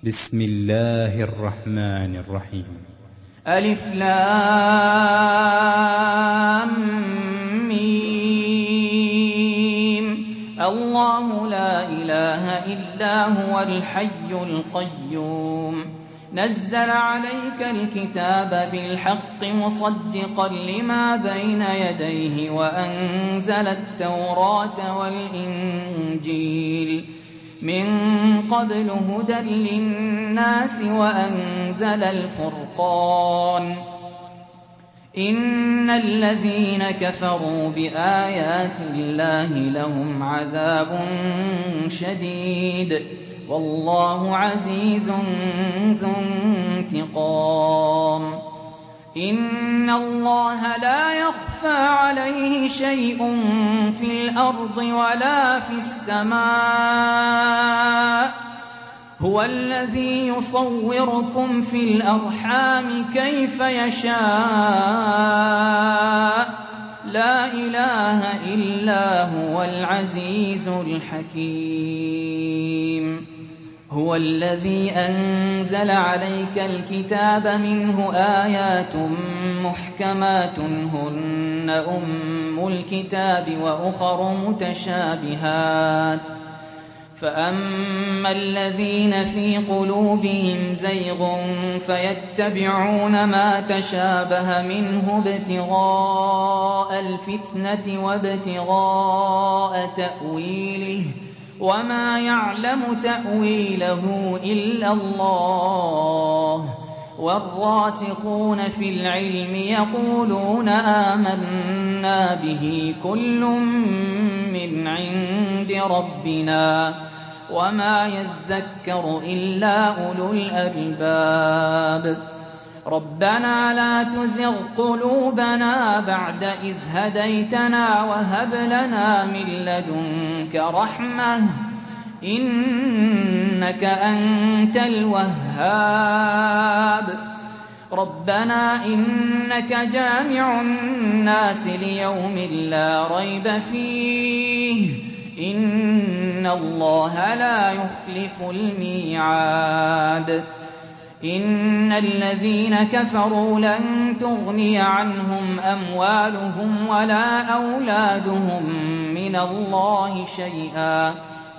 بسم الله الرحمن الرحيم. ألف لام ميم. الله لا إله إلا هو الحي القيوم نزل عليك الكتاب بالحق مصدقا لما بين يديه وأنزل التوراة والإنجيل من قبل هدى للناس وأنزل الفرقان إن الذين كفروا بآيات الله لهم عذاب شديد والله عزيز ذو انتقام إن الله لا يخفى عليه شيء في الأرض ولا في السماء هو الذي يصوركم في الأرحام كيف يشاء لا إله إلا هو العزيز الحكيم هو الذي أنزل عليك الكتاب منه آيات محكمات هن أم الكتاب وأخر متشابهات فأما الذين في قلوبهم زيغ فيتبعون ما تشابه منه ابتغاء الفتنة وابتغاء تأويله وما يعلم تأويله إلا الله والراسخون في العلم يقولون آمنا به كل من عند ربنا وما يذكر إلا أولو الألباب ربنا لا تزغ قلوبنا بعد إذ هديتنا وهب لنا من لدنك رحمة إنك أنت الوهاب ربنا إنك جامع الناس ليوم لا ريب فيه إن الله لا يخلف الميعاد إن الذين كفروا لن تغني عنهم أموالهم ولا أولادهم من الله شيئا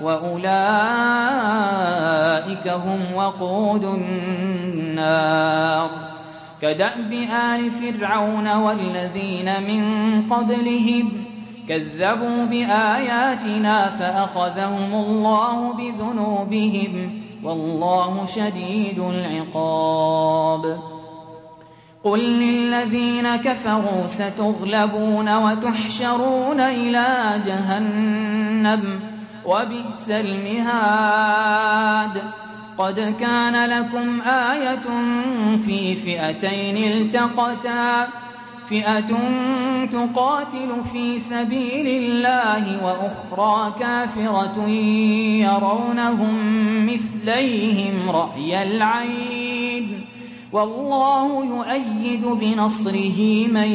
وأولئك هم وقود النار كدأب آل فرعون والذين من قبلهم كذبوا بآياتنا فأخذهم الله بذنوبهم والله شديد العقاب قل للذين كفروا ستغلبون وتحشرون إلى جهنم وبئس المهاد قد كان لكم آية في فئتين التقتا فئة تقاتل في سبيل الله وأخرى كافرة يرونهم مثليهم رأي العين والله يؤيد بنصره من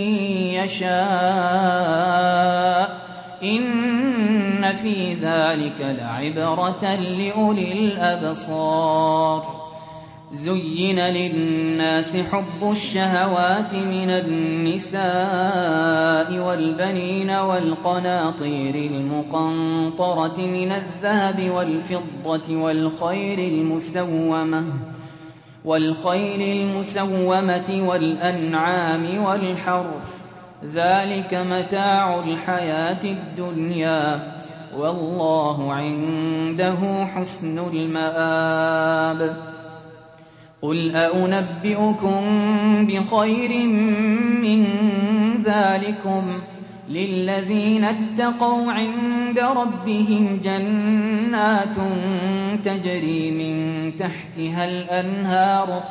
يشاء إن في ذلك لعبرة لأولي الأبصار زين للناس حب الشهوات من النساء والبنين والقناطير المقنطرة من الذهب والفضة والخيل المسومة والأنعام والحرث ذلك متاع الحياة الدنيا والله عنده حسن المآب قل أنبئكم بخير من ذلكم للذين اتقوا عند ربهم جنات تجري من تحتها الأنهار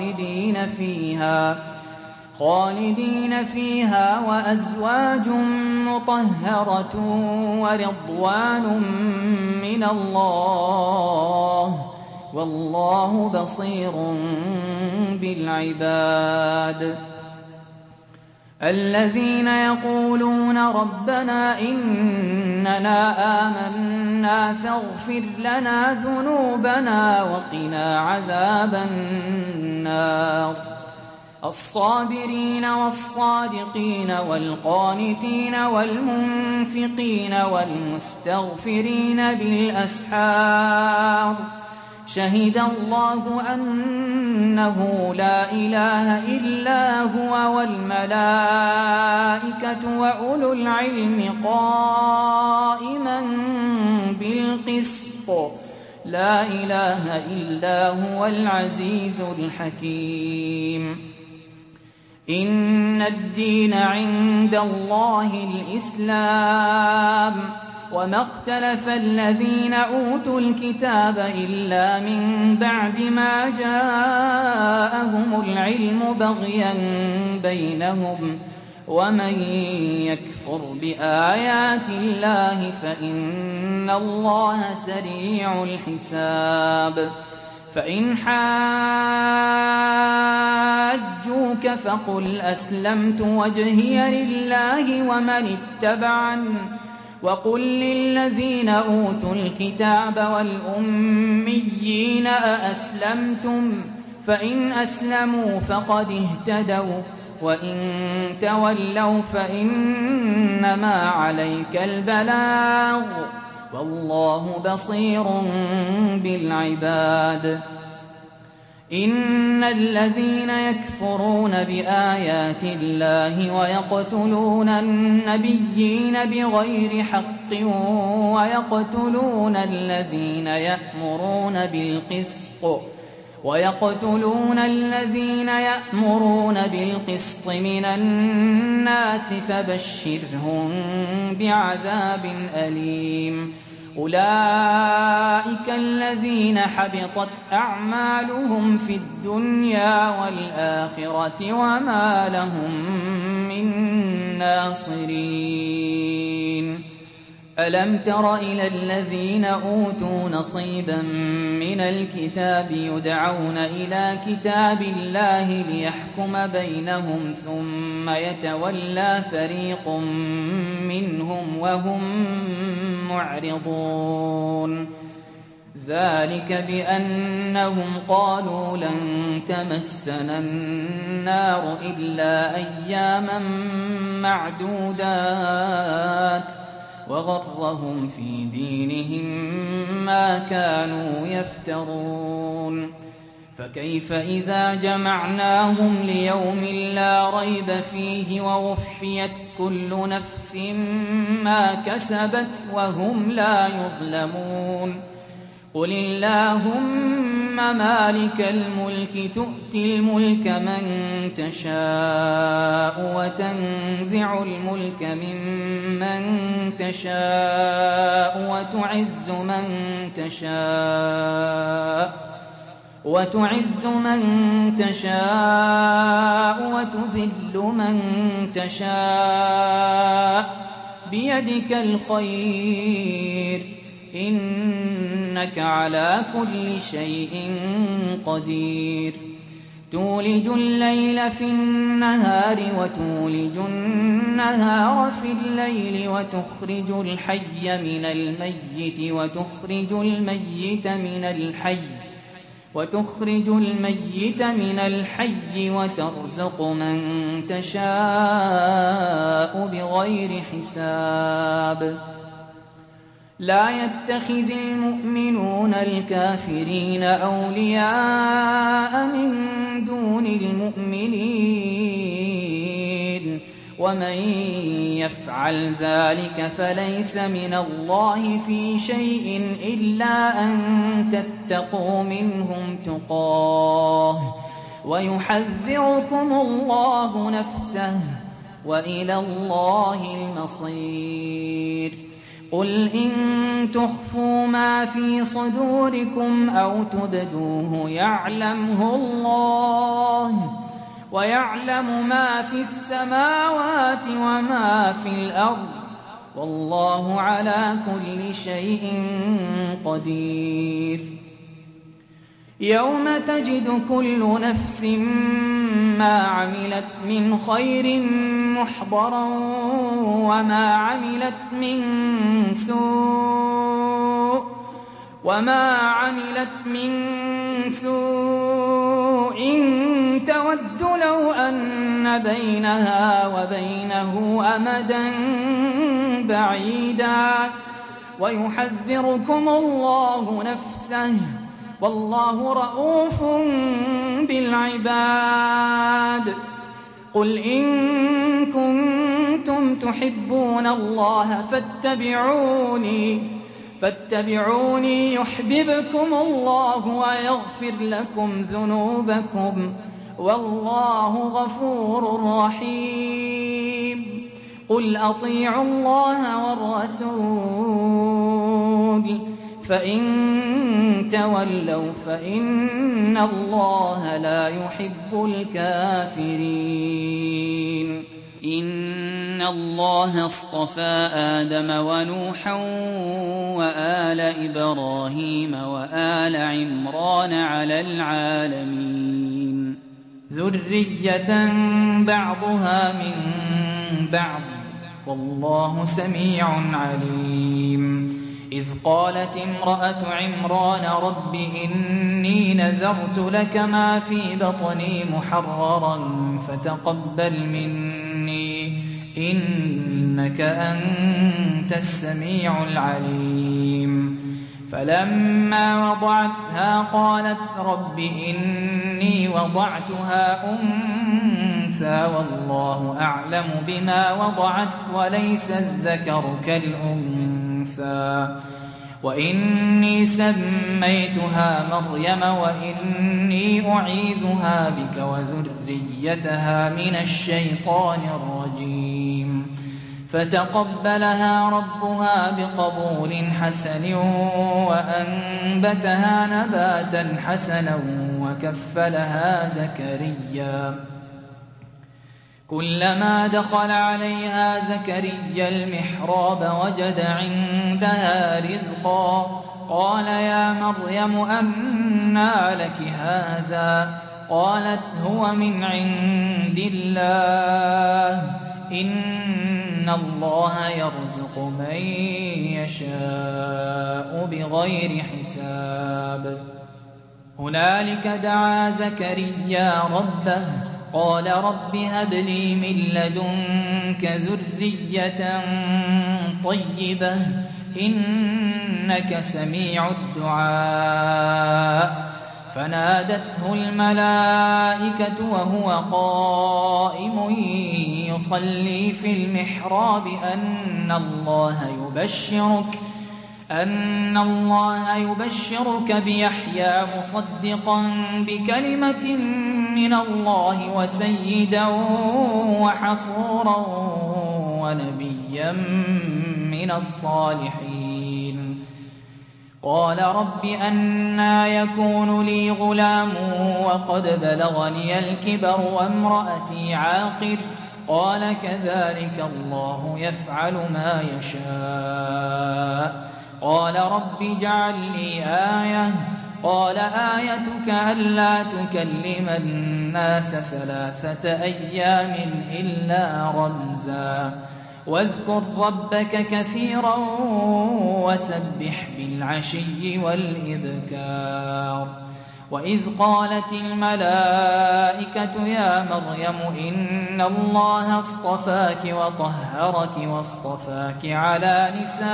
خالدين فيها وأزواج مطهرة ورضوان من الله والله بصير بالعباد الذين يقولون ربنا إننا آمنا فاغفر لنا ذنوبنا وقنا عذاب النار الصابرين والصادقين والقانتين والمنفقين والمستغفرين بالأسحار شهد الله أنه لا إله إلا هو والملائكة وأولو العلم قائما بالقسط لا إله إلا هو العزيز الحكيم إن الدين عند الله الإسلام وما اختلف الذين أوتوا الكتاب إلا من بعد ما جاءهم العلم بغيا بينهم ومن يكفر بآيات الله فإن الله سريع الحساب فإن حاجوك فقل أسلمت وجهي لله ومن اتبعني وقل للذين أوتوا الكتاب والأميين أأسلمتم فإن أسلموا فقد اهتدوا وإن تولوا فإنما عليك البلاغ والله بصير بالعباد إن الذين يكفرون بآيات الله ويقتلون النبيين بغير حق ويقتلون الذين يأمرون بالقسط من الناس فبشرهم بعذاب أليم أولئك الذين حبطت أعمالهم في الدنيا والآخرة وما لهم من ناصرين ألم تر إلى الذين أوتوا نصيبا من الكتاب يدعون إلى كتاب الله ليحكم بينهم ثم يتولى فريق منهم وهم معرضون ذلك بأنهم قالوا لن تمسنا النار إلا أياما معدودات وغرهم في دينهم ما كانوا يفترون فكيف إذا جمعناهم ليوم لا ريب فيه ووفيت كل نفس ما كسبت وهم لا يظلمون قل اللهم مالك الملك تؤتي الملك من تشاء وتنزع الملك ممن تشاء وتعز من تشاء وتذل من تشاء بيدك الخير إنك على كل شيء قدير تولج الليل في النهار وتولج النهار في الليل وتخرج الحي من الميت وتخرج الميت من الحي وترزق من تشاء بغير حساب لا يتخذ المؤمنون الكافرين أولياء من دون المؤمنين ومن يفعل ذلك فليس من الله في شيء إلا أن تتقوا منهم تقاه ويحذركم الله نفسه وإلى الله المصير قل إن تخفوا ما في صدوركم أو تبدوه يعلمه الله ويعلم ما في السماوات وما في الأرض والله على كل شيء قدير يوم تجد كل نفس ما عملت من خير محضرا وما عملت من سوء تود لو أن بينها وبينه أمدا بعيدا ويحذركم الله نفسه والله رءوف بالعباد. قل إن كنتم تحبون الله فاتبعوني يحببكم الله ويغفر لكم ذنوبكم والله غفور رحيم. قل أطيعوا الله والرسول فإن تولوا فإن الله لا يحب الكافرين. إن الله اصطفى آدم ونوحا وآل إبراهيم وآل عمران على العالمين ذرية بعضها من بعض والله سميع عليم. إذ قالت امرأة عمران رب إني نذرت لك ما في بطني محررا فتقبل مني إنك أنت السميع العليم. فلما وضعتها قالت رب إني وضعتها أنثى والله أعلم بما وضعت وليس الذكر كالأنثى وإني سميتها مريم وإني أعيذها بك وذريتها من الشيطان الرجيم. فتقبلها ربها بقبول حسن وأنبتها نباتا حسنا وكفلها زكريا. كلما دخل عليها زكريا المحراب وجد عندها رزقا قال يا مريم أنى لك هذا؟ قالت هو من عند الله إن الله يرزق من يشاء بغير حساب. هنالك دعا زكريا ربه قال رب هب لي من لدنك ذرية طيبة إنك سميع الدعاء. فنادته الملائكة وهو قائم يصلي في المحراب أن الله يبشرك بيحيى مصدقا بكلمة من الله وسيدا وحصورا ونبيا من الصالحين. قال رب أنى يكون لي غلام وقد بلغني الكبر وامرأتي عاقر؟ قال كذلك الله يفعل ما يشاء. قال رب اجعل لي آية. قال آيتك ألا تكلم الناس 3 أيام إلا رمزا واذكر ربك كثيرا وسبح بالعشي والإبكار. وإذ قالت الملائكة يا مريم إن الله اصطفاك وطهرك واصطفاك على نساء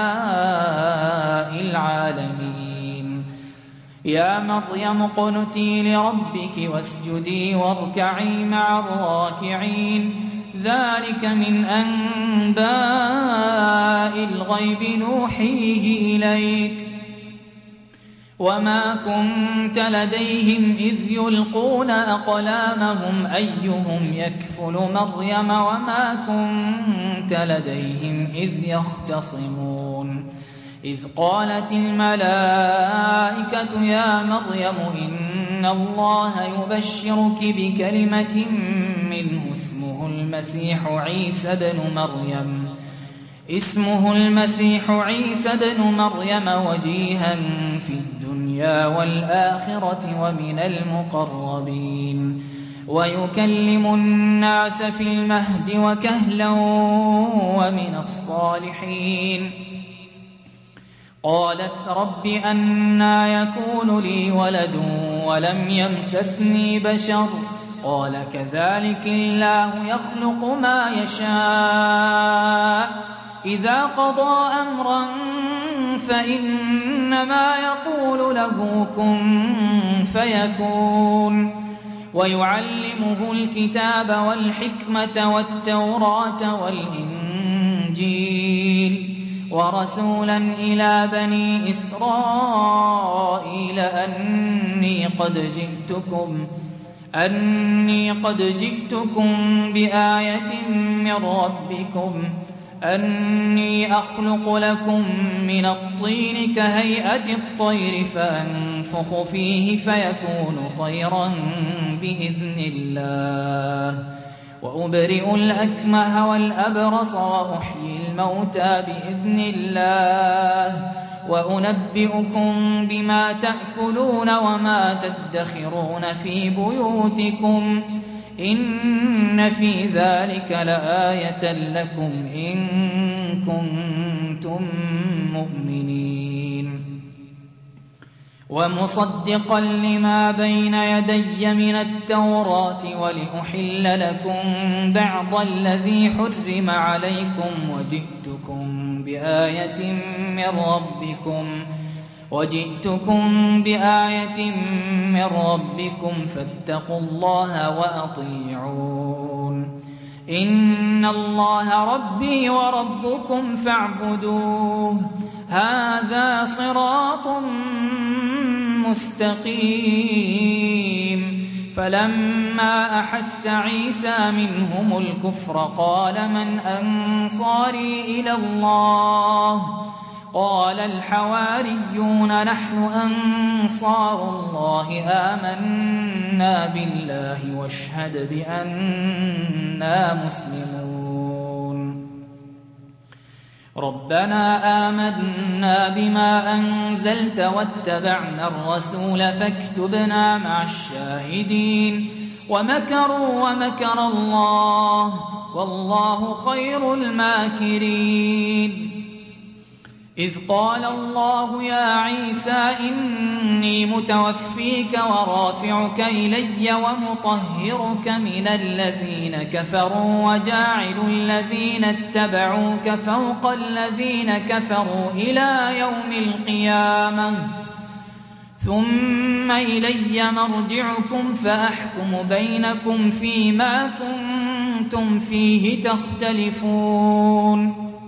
العالمين. يا مريم اقنتي لربك واسجدي واركعي مع الراكعين. ذلك من أنباء الغيب نوحيه إليك وما كنت لديهم إذ يلقون أقلامهم أيهم يكفل مريم وما كنت لديهم إذ يختصمون. إذ قالت الملائكة يا مريم إن الله يبشرك بكلمة منه اسمه المسيح عيسى بن مريم. اسمه المسيح عيسى ابن مريم وجيها في الدنيا والآخرة ومن المقربين ويكلم الناس في المهد وكهلا ومن الصالحين. قالت رب أنى يكون لي ولد ولم يمسسني بشر قال كذلك الله يخلق ما يشاء إذا قضى أمرا فإنما يقول له كن فيكون. ويعلمه الكتاب والحكمة والتوراة والإنجيل ورسولا إلى بني إسرائيل أني قد جئتكم بآية من ربكم أني أخلق لكم من الطين كهيئة الطير فأنفخ فيه فيكون طيرا بإذن الله وأبرئ الأكمه والأبرص وأحيي الموتى بإذن الله وأنبئكم بما تأكلون وما تدخرون في بيوتكم إن في ذلك لآية لكم إن كنتم مؤمنين. ومصدقا لما بين يدي من التوراة ولأحل لكم بعض الذي حرم عليكم وجئتكم بآية من ربكم فاتقوا الله وأطيعون. إن الله ربي وربكم فاعبدوه هذا صراط مستقيم. فلما أحس عيسى منهم الكفر قال من أنصاري إلى الله قال الحواريون نحن أنصار الله آمنا بالله واشهد بأننا مسلمون. ربنا آمنا بما أنزلت واتبعنا الرسول فاكتبنا مع الشاهدين. ومكروا ومكر الله والله خير الماكرين. إذ قال الله يا عيسى إني متوفيك ورافعك إلي ومطهرك من الذين كفروا وجاعل الذين اتبعوك فوق الذين كفروا إلى يوم القيامة ثم إلي مرجعكم فأحكم بينكم فيما كنتم فيه تختلفون.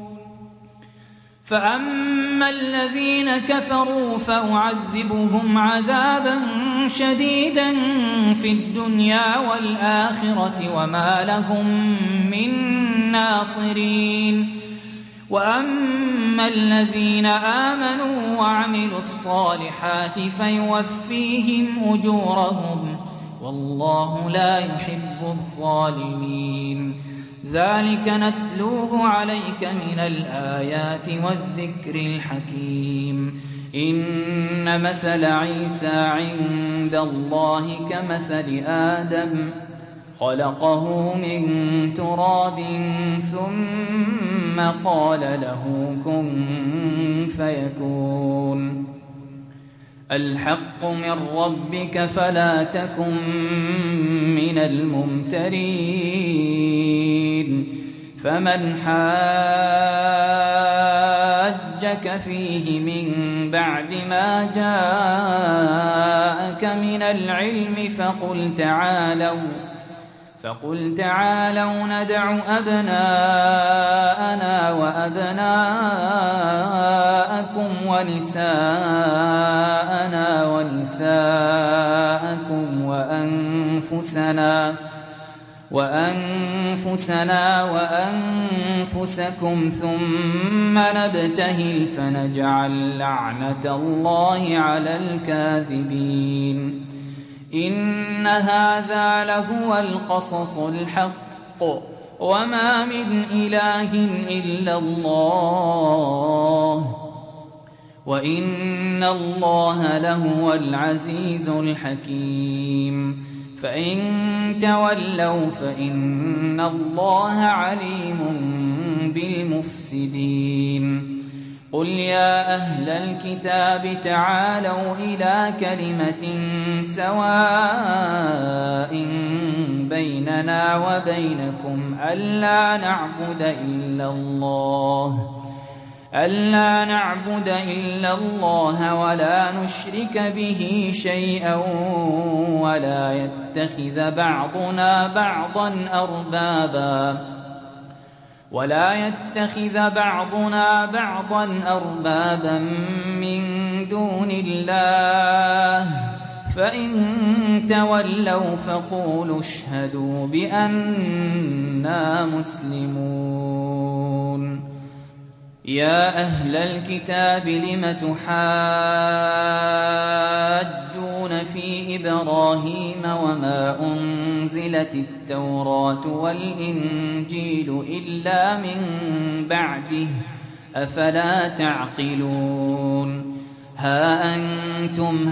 فأما الذين كفروا فأعذبهم عذابا شديدا في الدنيا والآخرة وما لهم من ناصرين. وأما الذين آمنوا وعملوا الصالحات فيوفيهم أجورهم والله لا يحب الظالمين. ذلك نتلوه عليك من الآيات والذكر الحكيم. إن مثل عيسى عند الله كمثل آدم خلقه من تراب ثم قال له كن فيكون. الحق من ربك فلا تكن من الممترين. فمن حاجك فيه من بعد ما جاءك من العلم فقل تعالوا ندع أبناءنا وأبناءكم ونساءنا ونساءكم وأنفسنا وأنفسكم ثم نبتهل فنجعل لعنة الله على الكاذبين. إن هذا لهو القصص الحق وما من إله إلا الله وإن الله لهو العزيز الحكيم فإن تولوا فإن الله عليم بالمفسدين قل يا أهل الكتاب تعالوا إلى كلمة سواء بيننا وبينكم ألا نعبد إلا الله ولا نشرك به شيئا ولا يتخذ بعضنا بعضا أربابا من دون الله فإن تولوا فقولوا اشهدوا بأننا مسلمون يا أهل الكتاب لم تحاجون في إبراهيم وما أنزلت التوراة والإنجيل إلا من بعده أفلا تعقلون ها أنتم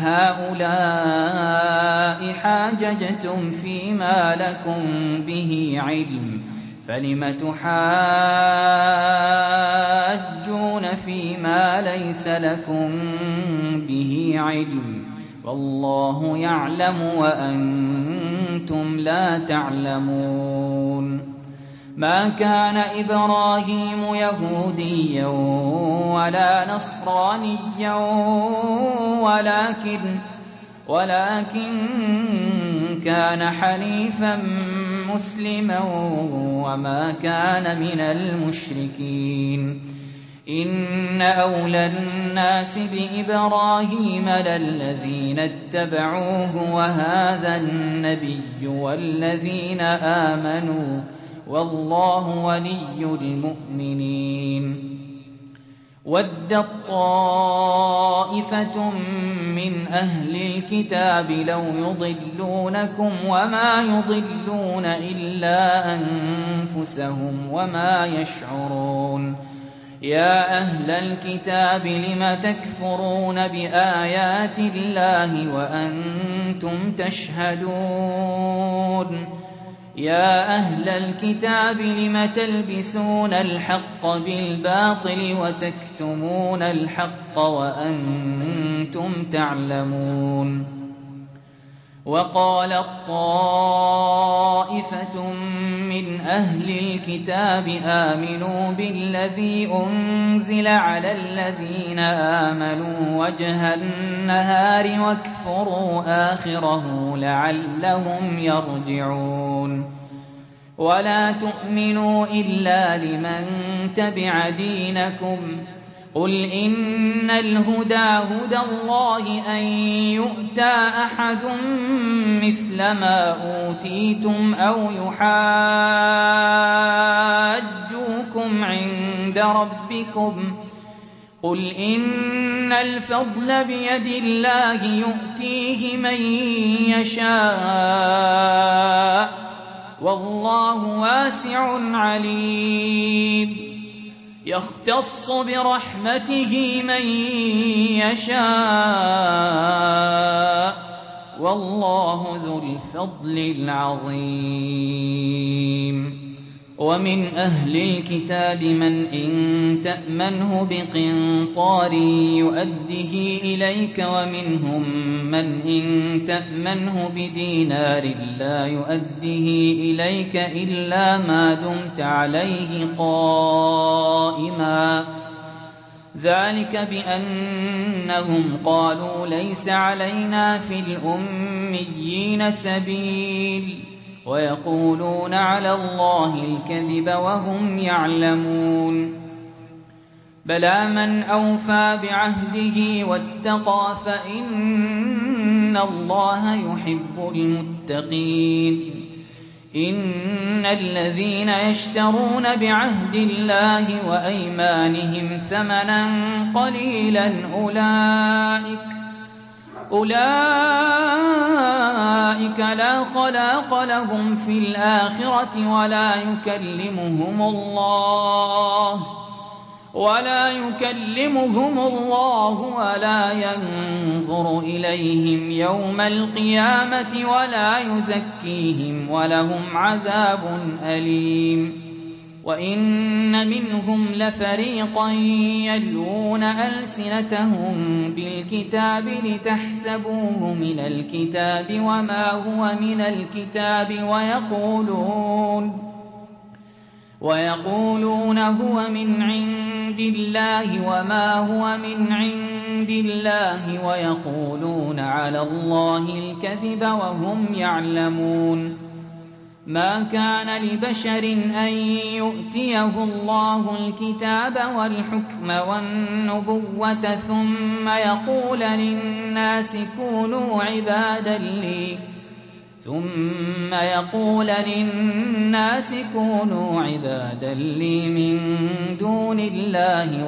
هؤلاء حاججتم فيما لكم به علم فلم تحاجون فيما ليس لكم به علم والله يعلم وأنتم لا تعلمون ما كان إبراهيم يهوديا ولا نصرانيا ولكن كان حنيفا مسلما وما كان من المشركين إن أولى الناس بإبراهيم للذين اتبعوه وهذا النبي والذين آمنوا والله ولي المؤمنين ودت طائفة من أهل الكتاب لو يضلونكم وما يضلون إلا أنفسهم وما يشعرون يا أهل الكتاب لم تكفرون بآيات الله وأنتم تشهدون يا أهل الكتاب لم تلبسون الحق بالباطل وتكتمون الحق وأنتم تعلمون وقالت طائفة من أهل الكتاب آمنوا بالذي أنزل على الذين آمنوا وجه النهار واكفروا آخره لعلهم يرجعون ولا تؤمنوا إلا لمن تبع دينكم قل إن الهدى هدى الله أن يؤتى أحد مثل ما أوتيتم أو يحاجوكم عند ربكم قل إن الفضل بيد الله يؤتيه من يشاء والله واسع عليم يختص برحمته من يشاء والله ذو الفضل العظيم ومن أهل الكتاب من إن تأمنه بقنطار يؤده إليك ومنهم من إن تأمنه بدينار لا يؤده إليك إلا ما دمت عليه قائما ذلك بأنهم قالوا ليس علينا في الأميين سبيل ويقولون على الله الكذب وهم يعلمون بلى من أوفى بعهده واتقى فإن الله يحب المتقين إن الذين يشترون بعهد الله وأيمانهم ثمنا قليلا أولئك لا فلا خلاق لهم في الآخرة ولا يكلمهم الله ولا ينظر إليهم يوم القيامة ولا يزكيهم ولهم عذاب أليم. وإن منهم لفريقا يلوون ألسنتهم بالكتاب لتحسبوه من الكتاب وما هو من الكتاب ويقولون هو من عند الله وما هو من عند الله ويقولون على الله الكذب وهم يعلمون. ما كان لبشر أن يؤتيه الله الكتاب والحكم والنبوة ثم يقول للناس كونوا عبادا لي من دون الله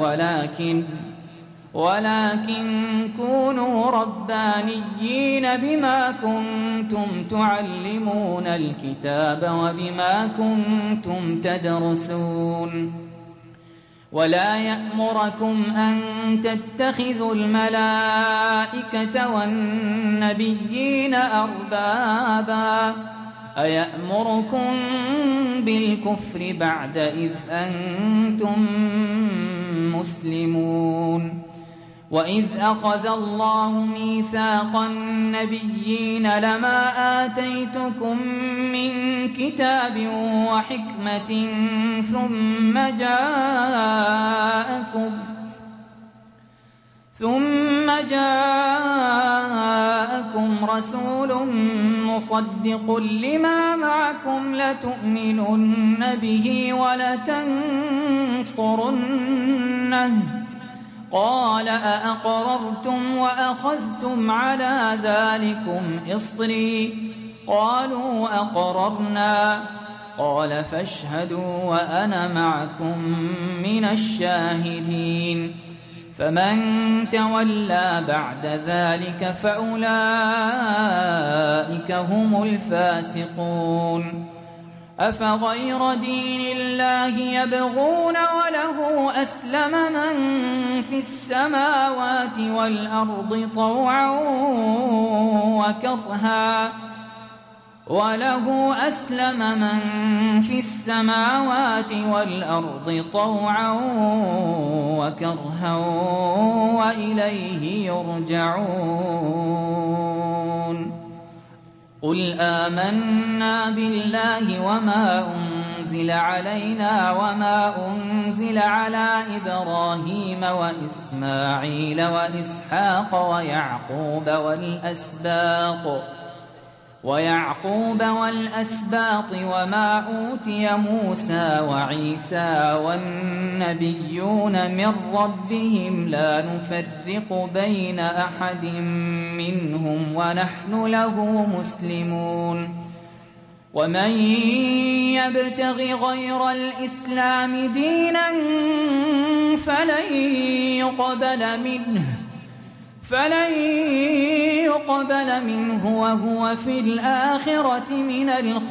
ولكن كونوا ربانيين بما كنتم تعلمون الكتاب وبما كنتم تدرسون. ولا يأمركم أن تتخذوا الملائكة والنبيين أربابا أيأمركم بالكفر بعد إذ أنتم مسلمون. وإذ أخذ الله ميثاق النبيين لما آتيتكم من كتاب وحكمة ثم جاءكم رسول مصدق لما معكم لتؤمنن به ولتنصرنه قال أأقررتم وأخذتم على ذلكم إصري قالوا أقررنا قال فاشهدوا وأنا معكم من الشاهدين. فمن تولى بعد ذلك فأولئك هم الفاسقون. أفغير دين الله يبغون وله أسلم من في السماوات والأرض طوعا وكرها وإليه يرجعون. قل آمنا بالله وما أنزل علينا وما أنزل على إبراهيم وإسماعيل وإسحاق ويعقوب والأسباط وما أوتي موسى وعيسى والنبيون من ربهم لا نفرق بين أحد منهم ونحن له مسلمون. ومن يبتغ غير الإسلام دينا فلن يقبل منه وهو في الآخرة من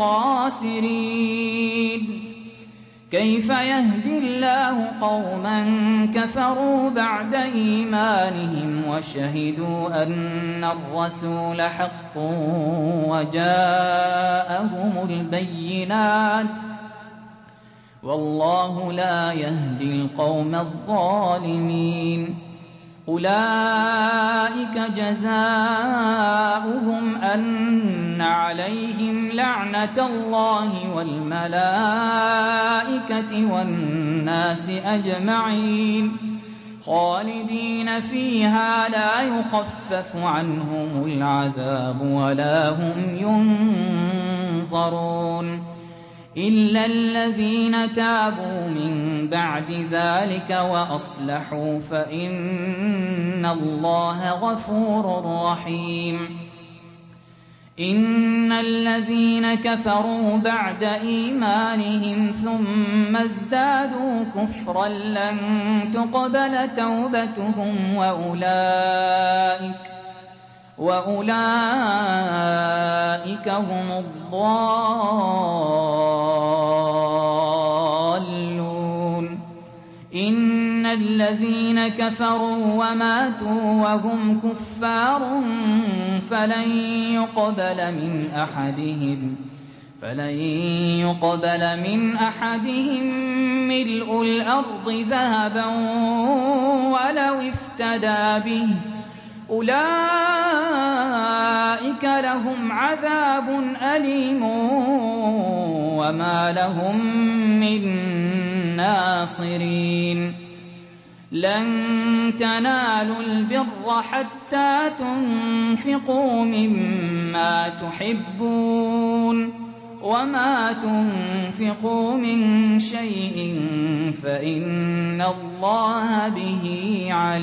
الخاسرين. كيف يهدي الله قوما كفروا بعد إيمانهم وشهدوا أن الرسول حق وجاءهم البينات والله لا يهدي القوم الظالمين. أولئك جزاؤهم أن عليهم لعنة الله والملائكة والناس أجمعين خالدين فيها لا يخفف عنهم العذاب ولا هم ينظرون إلا الذين تابوا من بعد ذلك وأصلحوا فإن الله غفور رحيم. إن الذين كفروا بعد إيمانهم ثم ازدادوا كفرا لن تقبل توبتهم وأولئك أولئك هم الضالون إن الذين كفروا وماتوا وهم كفار فلن يقبل من أحدهم ملء الأرض ذهبا ولو افتدى به أولئك لهم عذاب أليم وما لهم من ناصرين لن تنالوا البر حتى تنفقوا مما تحبون وما تنفقوا من شيء فإن الله به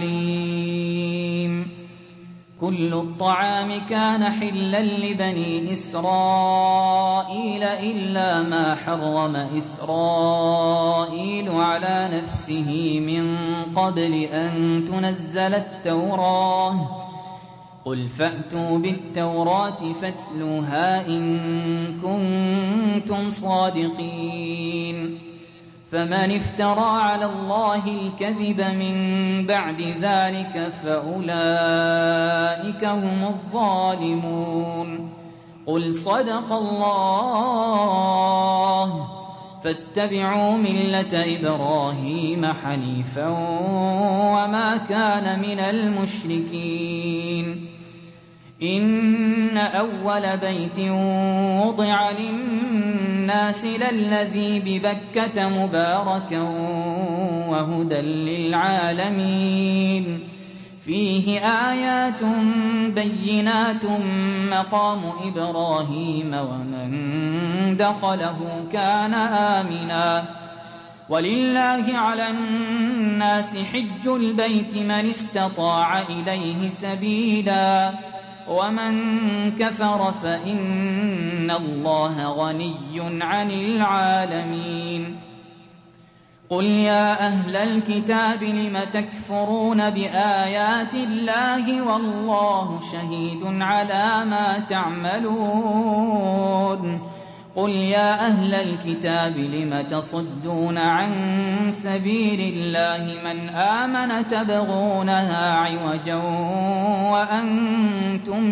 عليم كل الطعام كان حلا لبني إسرائيل إلا ما حرم إسرائيل على نفسه من قبل أن تنزل التوراة قل فأتوا بالتوراة فاتلوها إن كنتم صادقين فمن افترى على الله الكذب من بعد ذلك فأولئك هم الظالمون قل صدق الله فاتبعوا ملة إبراهيم حنيفا وما كان من المشركين إن أول بيت وضع للناس للذي ببكة مباركا وهدى للعالمين فيه آيات بينات مقام إبراهيم ومن دخله كان آمنا ولله على الناس حج البيت من استطاع إليه سبيلا ومن كفر فإن الله غني عن العالمين قل يا أهل الكتاب لم تكفرون بآيات الله والله شهيد على ما تعملون قل يا أهل الكتاب لم تصدون عن سبيل الله من آمن تبغونها عوجا وأنتم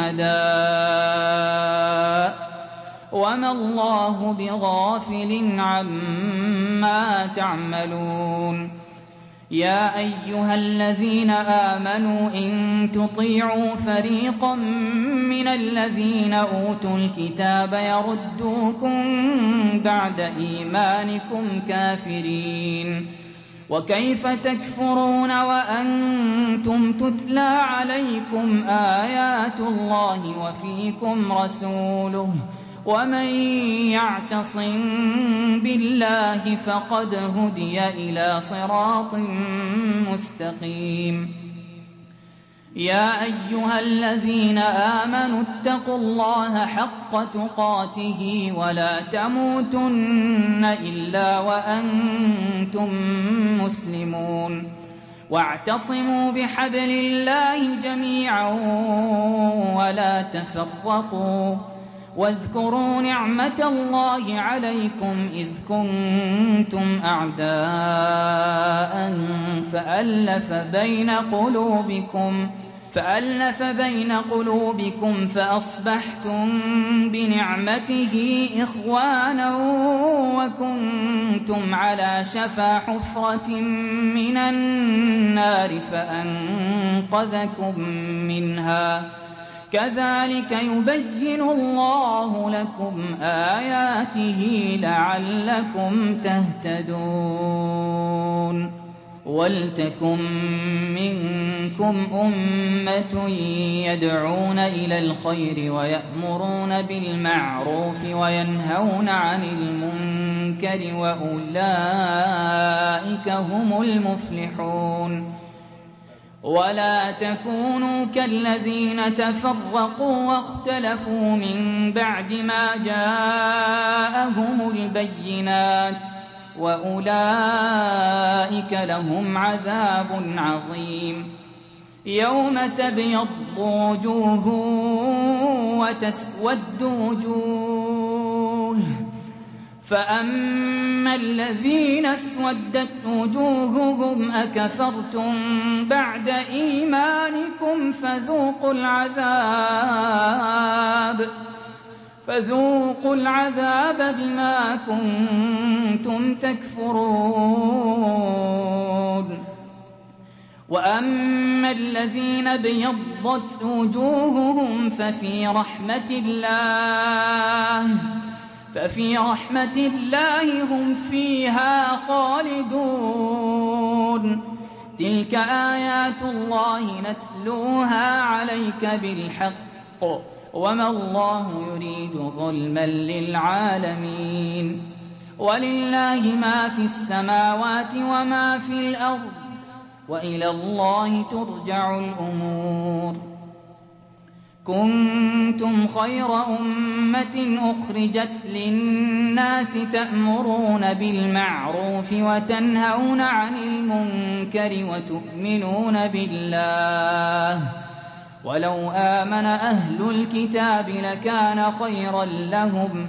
شهداء وما الله بغافل عما تعملون يا أيها الذين آمنوا إن تطيعوا فريقا من الذين أوتوا الكتاب يردوكم بعد إيمانكم كافرين وكيف تكفرون وأنتم تتلى عليكم آيات الله وفيكم رسوله ومن يعتصم بالله فقد هدي إلى صراط مستقيم يا أيها الذين آمنوا اتقوا الله حق تقاته ولا تموتن إلا وأنتم مسلمون واعتصموا بحبل الله جميعا ولا تفرقوا واذكروا نعمة الله عليكم إذ كنتم أعداء فألف بين قلوبكم فأصبحتم بنعمته إخوانا وكنتم على شفا حفرة من النار فأنقذكم منها كذلك يبين الله لكم آياته لعلكم تهتدون ولتكن منكم أمة يدعون إلى الخير ويأمرون بالمعروف وينهون عن المنكر وأولئك هم المفلحون ولا تكونوا كالذين تفرقوا واختلفوا من بعد ما جاءهم البينات وأولئك لهم عذاب عظيم يوم تبيض وجوه وتسود وجوه فأما الذين اسودت وجوههم أكفرتم بعد إيمانكم فذوقوا العذاب بما كنتم تكفرون وأما الذين ابيضت وجوههم ففي رحمة الله هم فيها خالدون تلك آيات الله نتلوها عليك بالحق وما الله يريد ظلما للعالمين ولله ما في السماوات وما في الأرض وإلى الله ترجع الأمور كنتم خير أمة أخرجت للناس تأمرون بالمعروف وتنهون عن المنكر وتؤمنون بالله ولو آمن أهل الكتاب لكان خيرا لهم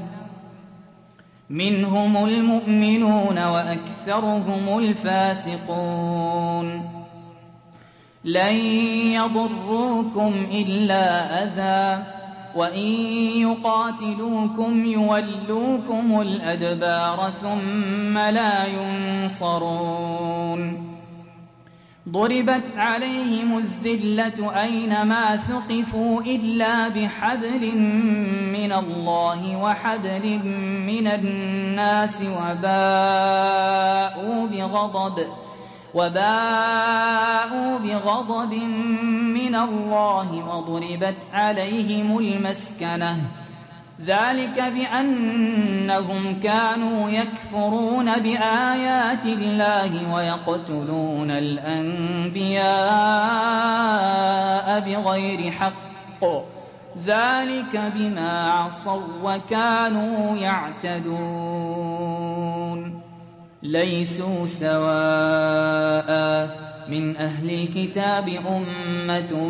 منهم المؤمنون وأكثرهم الفاسقون لن يضروكم إلا أذى وإن يقاتلوكم يولوكم الأدبار ثم لا ينصرون ضربت عليهم الذلة أينما ثقفوا إلا بحبل من الله وحبل من الناس وباءوا بغضب من الله وضربت عليهم المسكنة ذلك بأنهم كانوا يكفرون بآيات الله ويقتلون الأنبياء بغير حق ذلك بما عصوا وكانوا يعتدون ليسوا سواء من أهل الكتاب أمة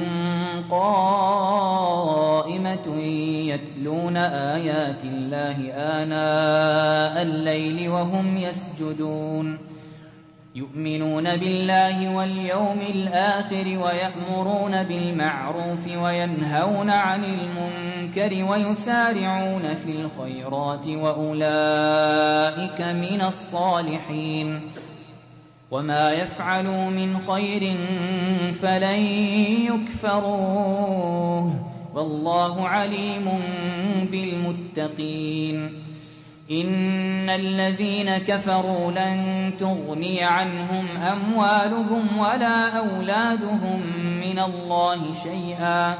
قائمة يتلون آيات الله آناء الليل وهم يسجدون يؤمنون بالله واليوم الآخر ويأمرون بالمعروف وينهون عن المنكر ويسارعون في الخيرات وأولئك من الصالحين وما يفعلوا من خير فلن يكفروه والله عليم بالمتقين إن الذين كفروا لن تغني عنهم أموالهم ولا أولادهم من الله شيئا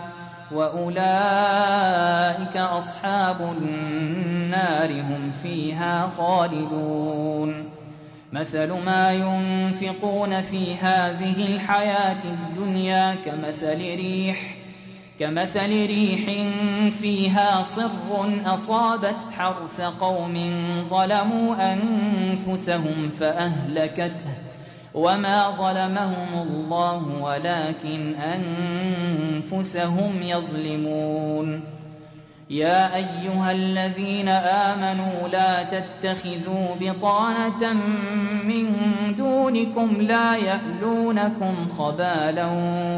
وأولئك أصحاب النار هم فيها خالدون مثل ما ينفقون في هذه الحياة الدنيا كمثل ريح فيها صر أصابت حرث قوم ظلموا أنفسهم فأهلكته وما ظلمهم الله ولكن أنفسهم يظلمون يا أيها الذين آمنوا لا تتخذوا بطانة من دونكم لا يألونكم خبالا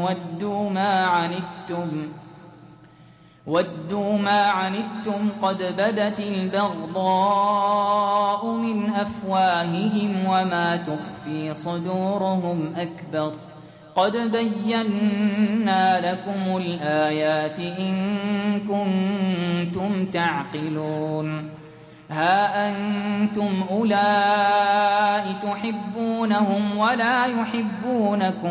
ودوا ما عنتم قد بدت البغضاء من أفواههم وما تخفي صدورهم أكبر قد بينا لكم الآيات إن كنتم تعقلون ها أنتم أولئك تحبونهم ولا يحبونكم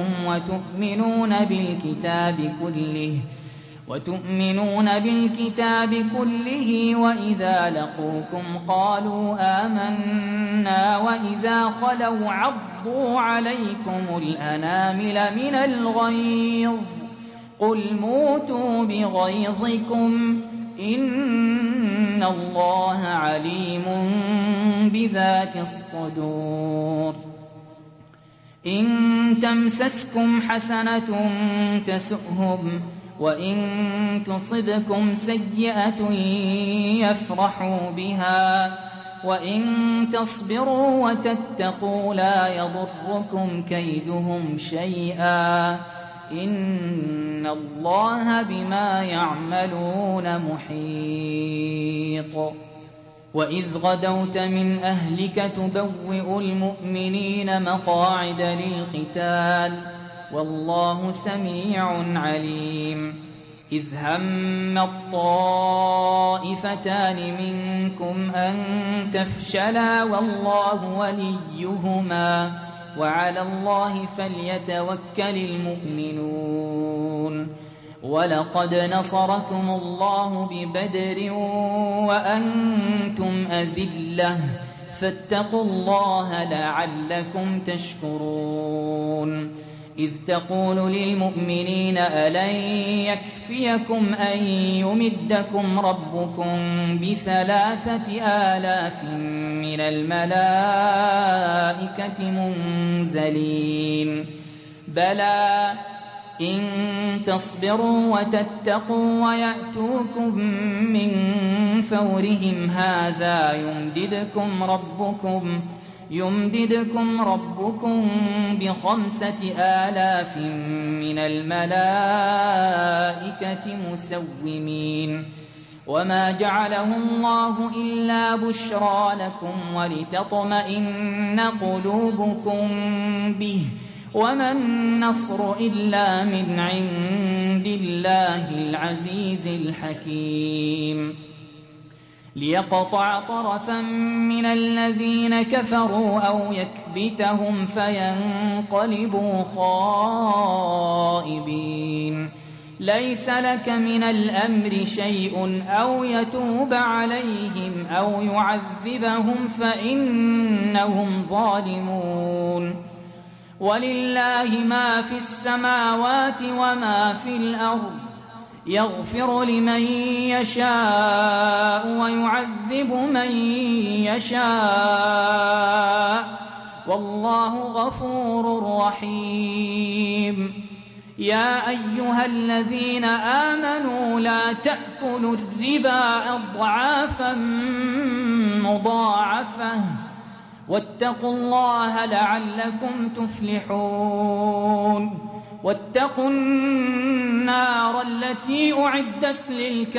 وتؤمنون بالكتاب كله وإذا لقوكم قالوا آمنا وإذا خلوا عضوا عليكم الأنامل من الغيظ قل موتوا بغيظكم إن الله عليم بذات الصدور إن تمسسكم حسنة تسؤهم وإن تصبكم سيئة يفرحوا بها وإن تصبروا وتتقوا لا يضركم كيدهم شيئا إن الله بما يعملون محيط. وإذ غدوت من أهلك تبوئ المؤمنين مقاعد للقتال والله سميع عليم. إذ هم الطائفتان منكم أن تفشلا والله وليهما وعلى الله فليتوكل المؤمنون. ولقد نصركم الله ببدر وأنتم أذلة فاتقوا الله لعلكم تشكرون. إذ تقول للمؤمنين ألن يكفيكم أن يمدكم ربكم ب3,000 من الملائكة منزلين بلى إن تصبروا وتتقوا ويأتوكم من فورهم هذا يمددكم ربكم ب5,000 من الملائكة مسومين. وما جعله الله إلا بشرى لكم ولتطمئن قلوبكم به وما النصر إلا من عند الله العزيز الحكيم. ليقطع طرفا من الذين كفروا أو يكبتهم فينقلبوا خائبين. ليس لك من الأمر شيء أو يتوب عليهم أو يعذبهم فإنهم ظالمون. ولله ما في السماوات وما في الأرض يغفر لمن يشاء ويعذب من يشاء والله غفور رحيم. يا أيها الذين آمنوا لا تأكلوا الربا أضعافا مضاعفة واتقوا الله لعلكم تفلحون. واتقوا النار التي أعدت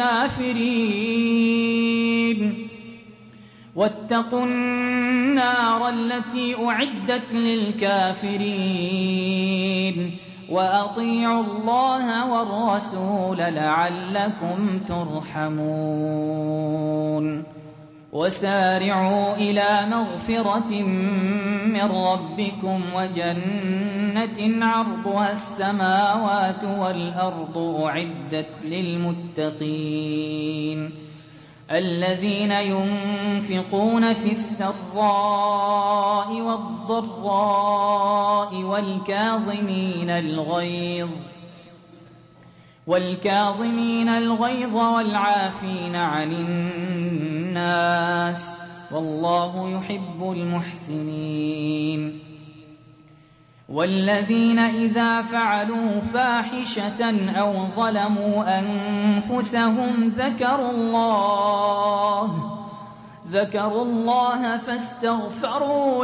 للكافرين وأطيعوا الله والرسول لعلكم ترحمون. وسارعوا إلى مغفرة من ربكم وجنة عرضها السماوات والأرض أعدت للمتقين الذين ينفقون في السراء والضراء والكاظمين الغيظ والعافين عن الناس والله يحب المحسنين. والذين إذا فعلوا فاحشة أو ظلموا أنفسهم ذكروا الله فاستغفروا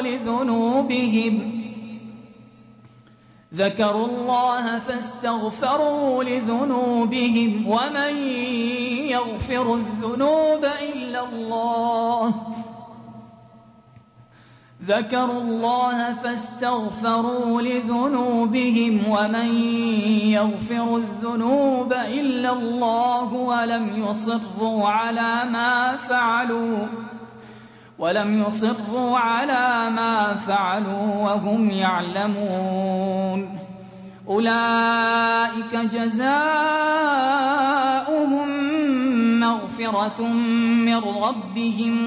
لذنوبهم ومن يغفر الذنوب إلا الله ولم يصروا على ما فعلوا وهم يعلمون. أولئك جزاؤهم مغفرة من ربهم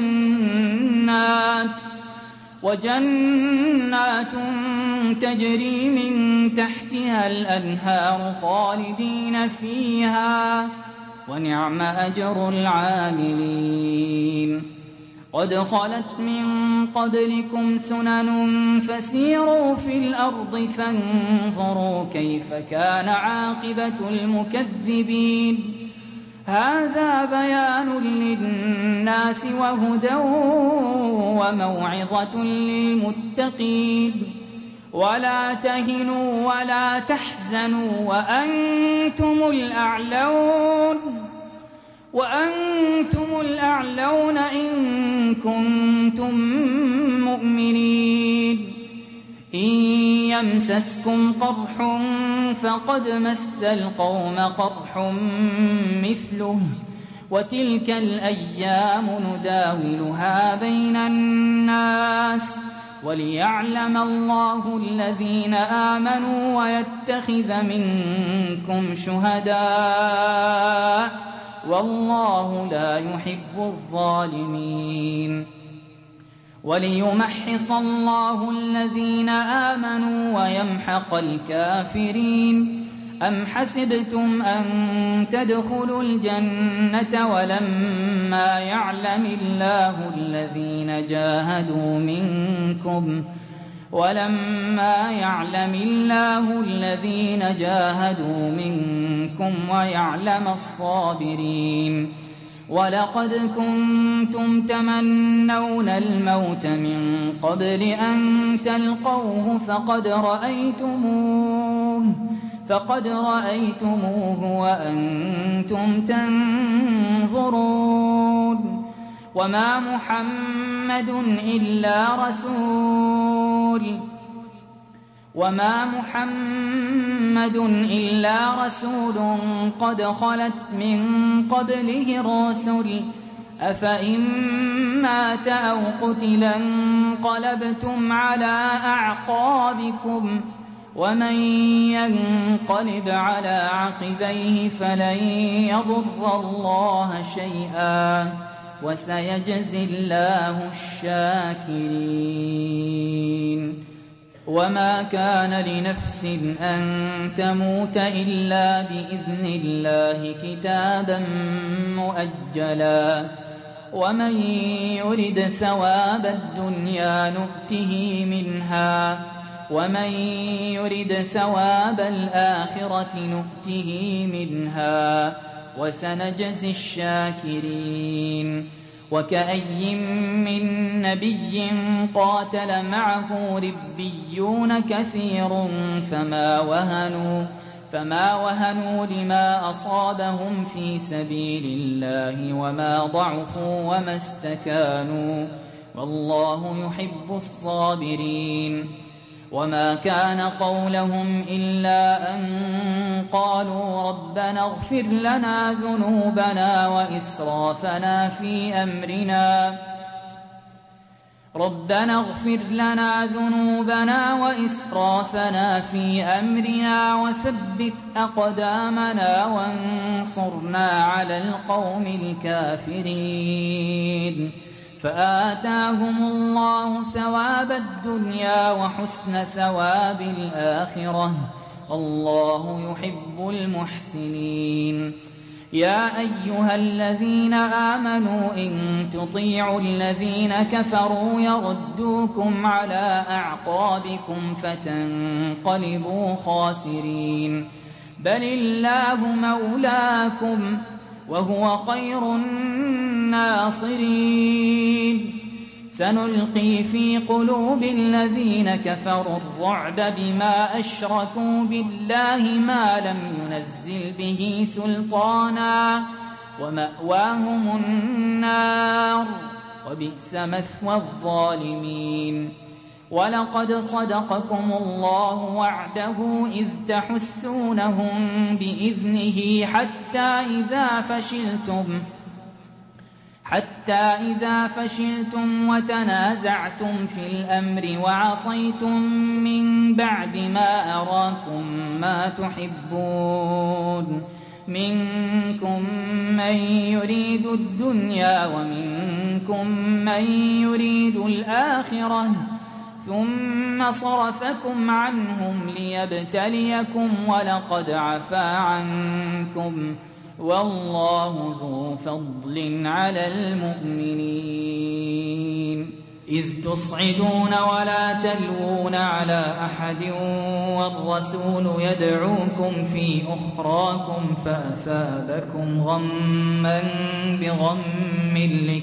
وجنات تجري من تحتها الأنهار خالدين فيها ونعم أجر العاملين. قد خلت من قبلكم سنن فسيروا في الأرض فانظروا كيف كان عاقبة المكذبين هذا بيان للناس وهدى وموعظة للمتقين ولا تهنوا ولا تحزنوا وأنتم الأعلون إن كنتم مؤمنين إن يمسسكم قرح فقد مس القوم قرح مثله وتلك الأيام نداولها بين الناس وليعلم الله الذين آمنوا ويتخذ منكم شهداء والله لا يحب الظالمين وليمحص الله الذين آمنوا ويمحق الكافرين أم حسبتم أن تدخلوا الجنة ولما يعلم الله الذين جاهدوا منكم ويعلم الصابرين ولقد كنتم تمنون الموت من قبل أن تلقوه فقد رأيتموه وأنتم تنظرون وما محمد إلا رسول قد خلت من قبله الرسل أفإن مات أو قتل انقلبتم على أعقابكم ومن ينقلب على عقبيه فلن يضر الله شيئا وسيجزي الله الشاكرين وما كان لنفس أن تموت إلا بإذن الله كتابا مؤجلا ومن يرد ثواب الدنيا نؤته منها ومن يرد ثواب الآخرة نؤته منها وسنجزي الشاكرين وكأي من نبي قاتل معه ربيون كثير فما وهنوا لما أصابهم في سبيل الله وما ضعفوا وما استكانوا والله يحب الصابرين وما كان قولهم إلا أن قالوا ربنا اغفر لنا ذنوبنا وإسرافنا في أمرنا وثبت أقدامنا وانصرنا على القوم الكافرين فآتاهم الله ثواب الدنيا وحسن ثواب الآخرة الله يحب المحسنين يا أيها الذين آمنوا إن تطيعوا الذين كفروا يردوكم على أعقابكم فتنقلبوا خاسرين بل الله مولاكم وهو خير الناصرين سنلقي في قلوب الذين كفروا الرعب بما أشركوا بالله ما لم ينزل به سلطانا ومأواهم النار وبئس مثوى الظالمين ولقد صدقكم الله وعده إذ تحسونهم بإذنه حتى إذا فشلتم وتنازعتم في الأمر وعصيتم من بعد ما أراكم ما تحبون منكم من يريد الدنيا ومنكم من يريد الآخرة ثم صرفكم عنهم ليبتليكم ولقد عفا عنكم والله ذو فضل على المؤمنين. إذ تصعدون ولا تلوون على أحد والرسول يدعوكم في أخراكم فأثابكم غما بغم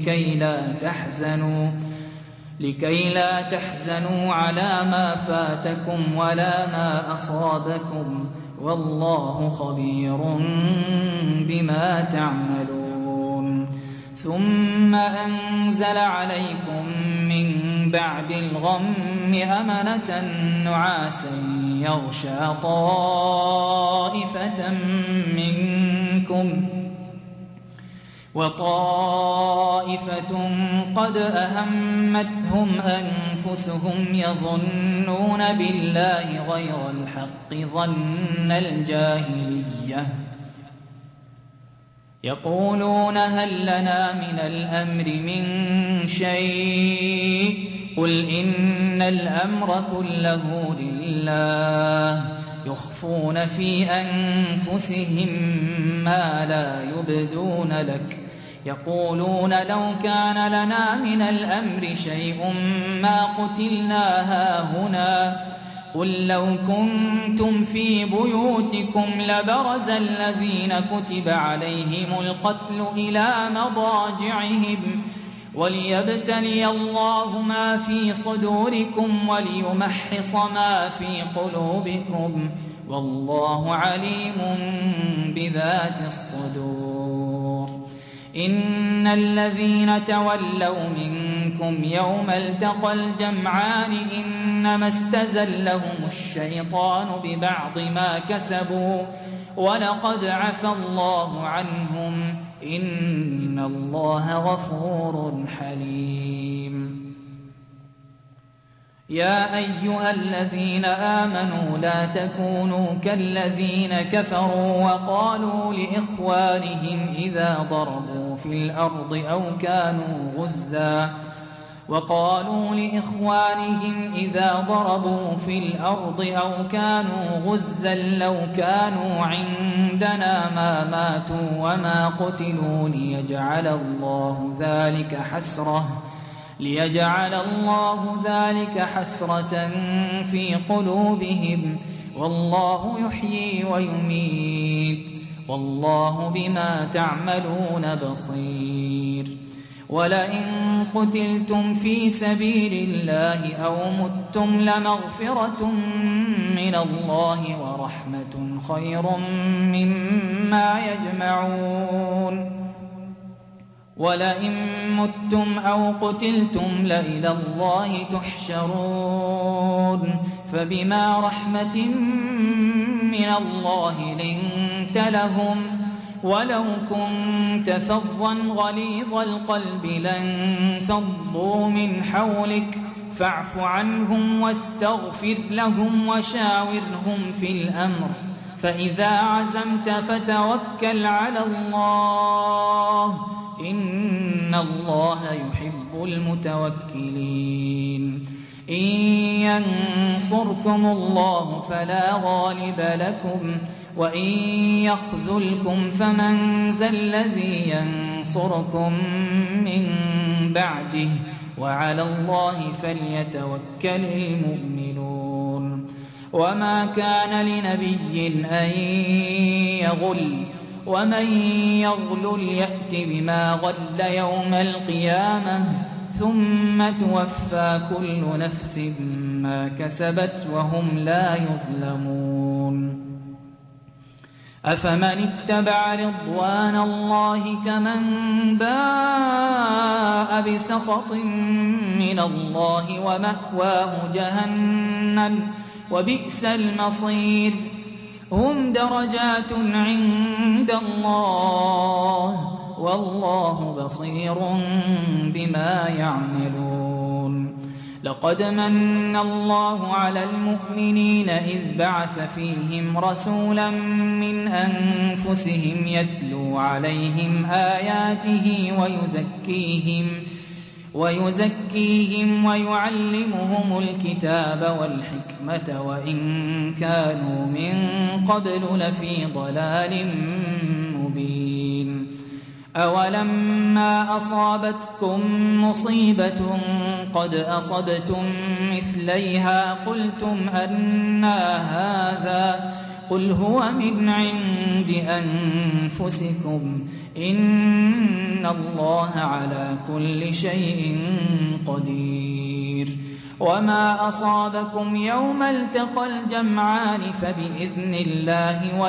لكي لا تحزنوا على ما فاتكم ولا ما أصابكم والله خبير بما تعملون. ثم أنزل عليكم من بعد الغم أمنة نعاسا يغشى طائفة منكم وطائفة قد أهمتهم أنفسهم يظنون بالله غير الحق ظن الجاهلية يقولون هل لنا من الأمر من شيء قل إن الأمر كله لله يخفون في أنفسهم ما لا يبدون لك يقولون لو كان لنا من الأمر شيء ما قتلنا هاهنا قل لو كنتم في بيوتكم لبرز الذين كتب عليهم القتل إلى مضاجعهم وليبتلي الله ما في صدوركم وليمحص ما في قلوبكم والله عليم بذات الصدور. إن الذين تولوا منكم يوم التقى الجمعان إنما استزلهم الشيطان ببعض ما كسبوا ولقد عفى الله عنهم إن الله غفور حليم. يا أيها الذين آمنوا لا تكونوا كالذين كفروا وقالوا لإخوانهم إذا ضربوا في الأرض أو كانوا غزا لو كانوا عندنا ما ماتوا وما قتلوا ليجعل الله ذلك حسرة في قلوبهم والله يحيي ويميت والله بما تعملون بصير. ولئن قتلتم في سبيل الله أو متم لمغفرة من الله ورحمة خير مما يجمعون. ولئن متم أو قتلتم لإلى الله تحشرون. فبما رحمة من الله لنت لهم ولو كنت فظا غليظ القلب لانفضوا من حولك فاعف عنهم واستغفر لهم وشاورهم في الأمر فإذا عزمت فتوكل على الله إن الله يحب المتوكلين. إن ينصركم الله فلا غالب لكم وإن يخذلكم فمن ذا الذي ينصركم من بعده وعلى الله فليتوكل المؤمنون. وما كان لنبي أن يغل ومن يغلل يأت بما غل يوم القيامة ثم توفى كل نفس ما كسبت وهم لا يظلمون. أفمن اتبع رضوان الله كمن باء بسخط من الله ومأواه جهنم وبئس المصير. هم درجات عند الله والله بصير بما يعملون. لقد من الله على المؤمنين إذ بعث فيهم رسولا من أنفسهم يتلو عليهم آياته ويزكيهم ويعلمهم الكتاب والحكمة وإن كانوا من قبل لفي ضلال مبين. أولما أصابتكم مصيبة قد أصبتم مثليها قلتم أنى هذا قل هو من عند أنفسكم إن الله على كل شيء قدير وما أصابكم يوم التقى الجمعان فبإذن الله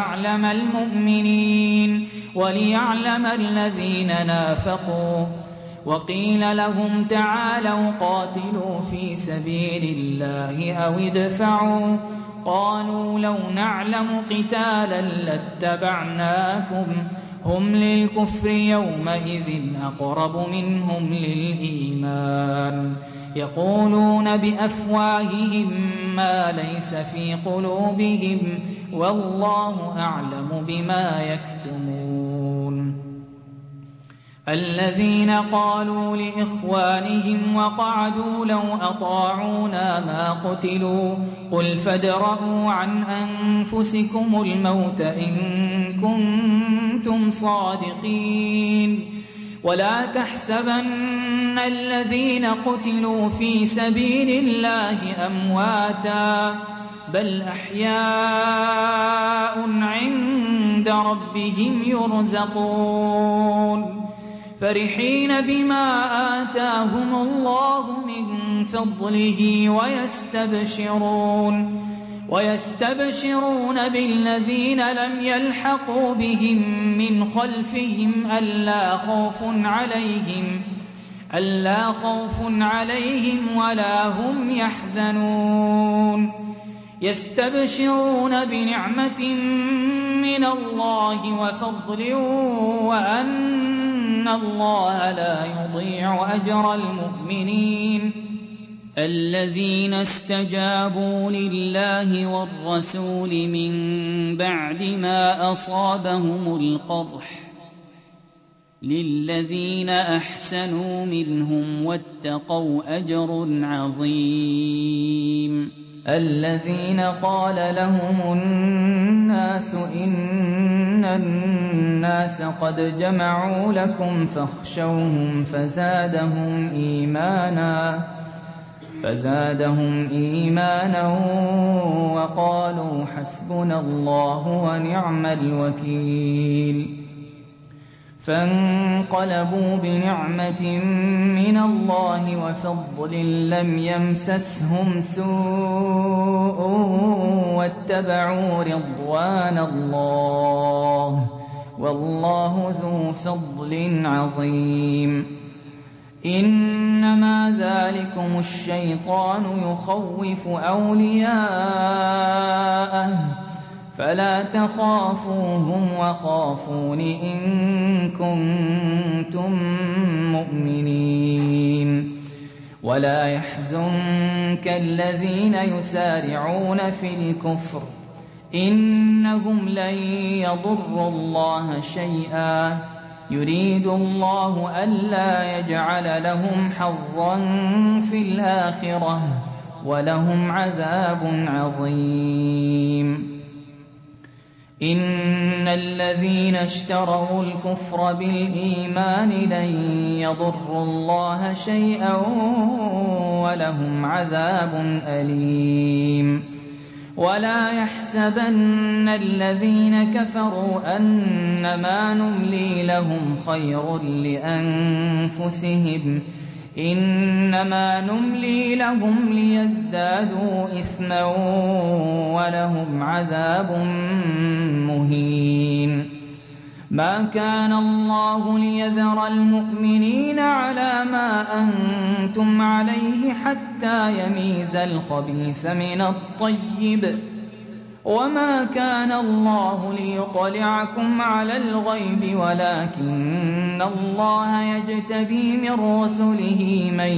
وليعلم الذين نافقوا وقيل لهم تعالوا قاتلوا في سبيل الله أو ادفعوا قالوا لو نعلم قتالا لاتبعناكم هم للكفر يومئذ أقرب منهم للإيمان يقولون بأفواههم ما ليس في قلوبهم والله أعلم بما يكتمون الذين قالوا لإخوانهم وقعدوا لو أطاعونا ما قتلوا قل فادرءوا عن أنفسكم الموت إن كنتم صادقين ولا تحسبن الذين قتلوا في سبيل الله أمواتا بل أحياء عند ربهم يرزقون فرحين بما آتاهم الله من فضله ويستبشرون بالذين لم يلحقوا بهم من خلفهم ألا خوف عليهم ولا هم يحزنون يستبشرون بنعمة من الله وفضل وأن الله لا يضيع أجر المؤمنين الذين استجابوا لله والرسول من بعد ما أصابهم القرح للذين أحسنوا منهم واتقوا أجر عظيم الذين قال لهم الناس إن الناس قد جمعوا لكم فاخشوهم فزادهم إيمانا وقالوا حسبنا الله ونعم الوكيل فانقلبوا بنعمة من الله وفضل لم يمسسهم سوء واتبعوا رضوان الله والله ذو فضل عظيم إنما ذلكم الشيطان يخوف أولياءه فلا تخافوهم وخافون إن كنتم مؤمنين ولا يحزنك الذين يسارعون في الكفر إنهم لن يضروا الله شيئا يريد الله ألا يجعل لهم حظا في الآخرة ولهم عذاب عظيم إن الذين اشتروا الكفر بالإيمان لن يضروا الله شيئا ولهم عذاب أليم ولا يحسبن الذين كفروا أنما نملي لهم خير لأنفسهم إنما نملي لهم ليزدادوا إثما ولهم عذاب مهين ما كان الله ليذر المؤمنين على ما أنتم عليه حتى يميز الخبيث من الطيب وما كان الله ليطلعكم على الغيب ولكن الله يجتبي من رسله من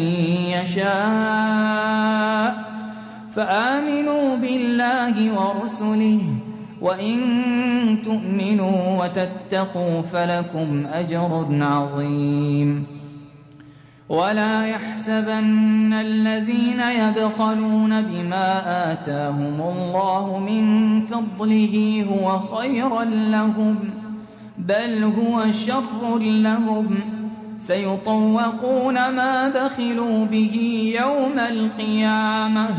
يشاء فآمنوا بالله ورسله وإن تؤمنوا وتتقوا فلكم أجر عظيم ولا يحسبن الذين يبخلون بما آتاهم الله من فضله هو خيرا لهم بل هو شر لهم سيطوقون ما بخلوا به يوم القيامة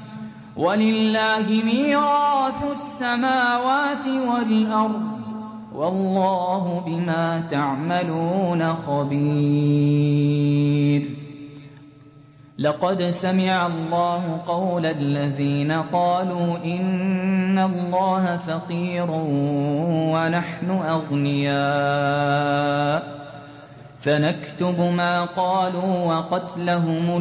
ولله ميراث السماوات والأرض والله بما تعملون خبير. لقد سمع الله قول الذين قالوا إن الله فقير ونحن أغنياء سنكتب ما قالوا وقتلهم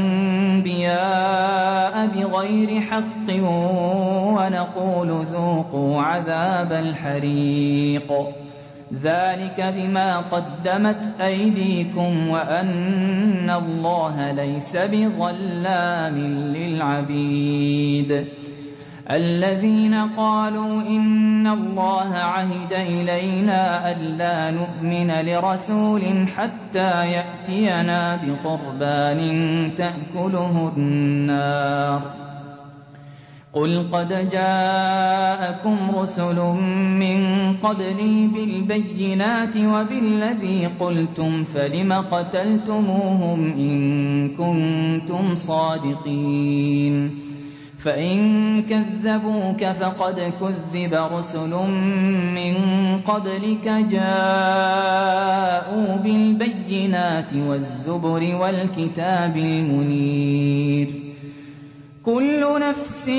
الأنبياء بغير حق ونقول ذوقوا عذاب الحريق ذلك بما قدمت أيديكم وأن الله ليس بظلام للعبيد. الذين قالوا إن الله عهد إلينا ألا نؤمن لرسول حتى يأتينا بقربان تأكله النار قل قد جاءكم رسل من قبلي بالبينات وبالذي قلتم فلم قتلتموهم إن كنتم صادقين فإن كذبوك فقد كذب رسل من قبلك جاءوا بالبينات والزبر والكتاب المنير كل نفس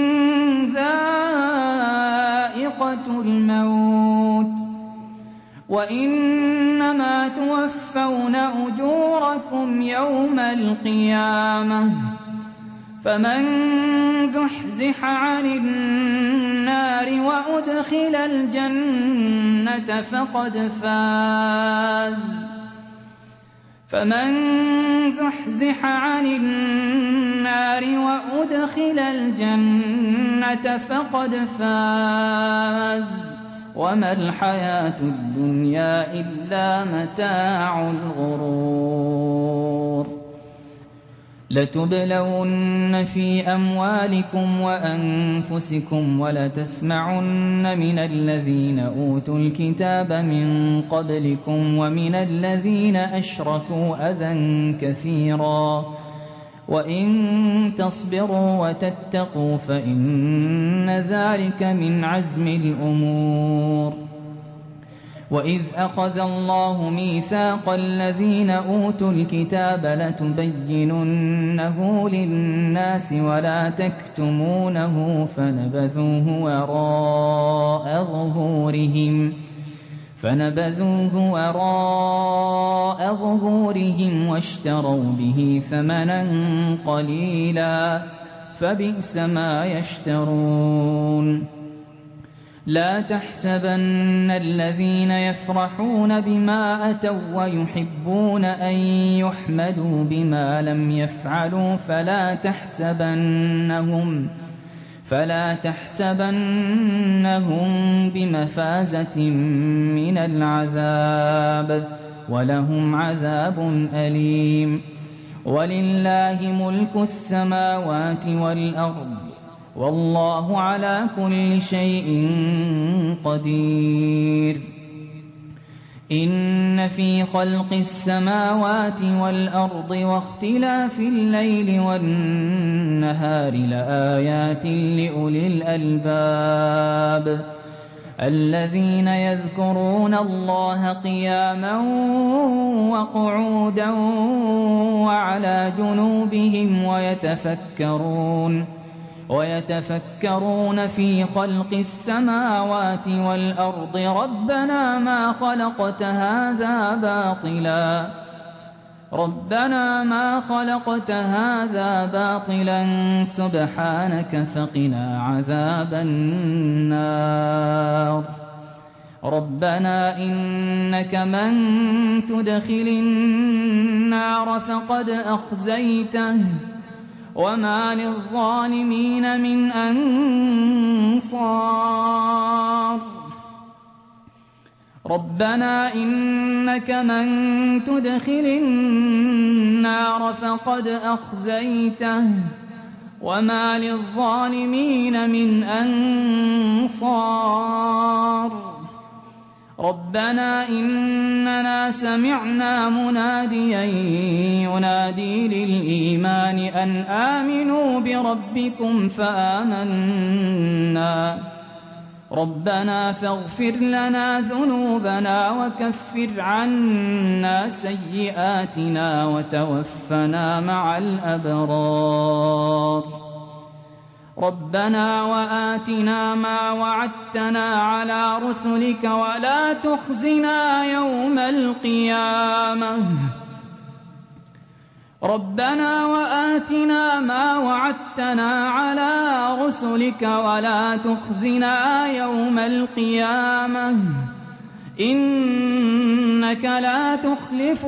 ذائقة الموت وإنما توفون أجوركم يوم القيامة فمن زحزح عن النار وأدخل الجنة فقد فاز فمن زحزح عن النار وأدخل الجنة فقد فاز وما الحياة الدنيا إلا متاع الغرور. لتبلون في أموالكم وأنفسكم ولتسمعن من الذين أوتوا الكتاب من قبلكم ومن الذين أشركوا أذى كثيرا وإن تصبروا وتتقوا فإن ذلك من عزم الأمور. وإذ أخذ الله ميثاق الذين أوتوا الكتاب لتبيننه للناس ولا تكتمونه فنبذوه وراء ظهورهم واشتروا به ثمنا قليلا فبئس ما يشترون. لا تحسبن الذين يفرحون بما أتوا ويحبون أن يحمدوا بما لم يفعلوا فلا تحسبنهم بمفازة من العذاب ولهم عذاب أليم. ولله ملك السماوات والأرض والله على كل شيء قدير. إن في خلق السماوات والأرض واختلاف الليل والنهار لآيات لأولي الألباب الذين يذكرون الله قياما وقعودا وعلى جنوبهم ويتفكرون في خلق السماوات والأرض ربنا ما خلقت هذا باطلا سبحانك فقنا عذاب النار. ربنا إنك من تدخل النار فقد أخزيته وما للظالمين من أنصار. ربنا إنك من تدخل النار فقد أخزيته وما للظالمين من أنصار. ربنا إننا سمعنا مناديا ينادي للإيمان أن آمنوا بربكم فآمنا ربنا فاغفر لنا ذنوبنا وكفر عنا سيئاتنا وتوفنا مع الأبرار ربنا وآتنا ما وعدتنا على رسلك ولا تخزنا يوم القيامة ربنا وآتنا ما وعدتنا على رسلك ولا تخزنا يوم القيامة إنك لا تخلف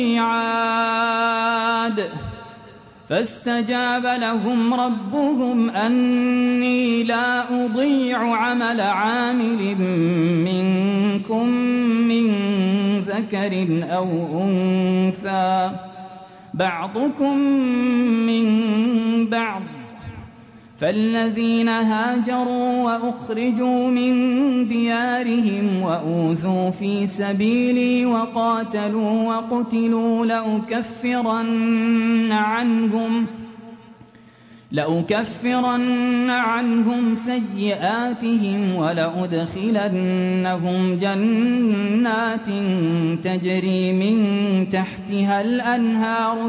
الميعاد فاستجاب لهم ربهم أني لا أضيع عمل عامل منكم من ذكر أو أنثى بعضكم من بعض فالذين هاجروا وأخرجوا من ديارهم وأوذوا في سبيلي وقاتلوا وقتلوا لأكفرن عنهم سيئاتهم ولأدخلنهم جنات تجري من تحتها الأنهار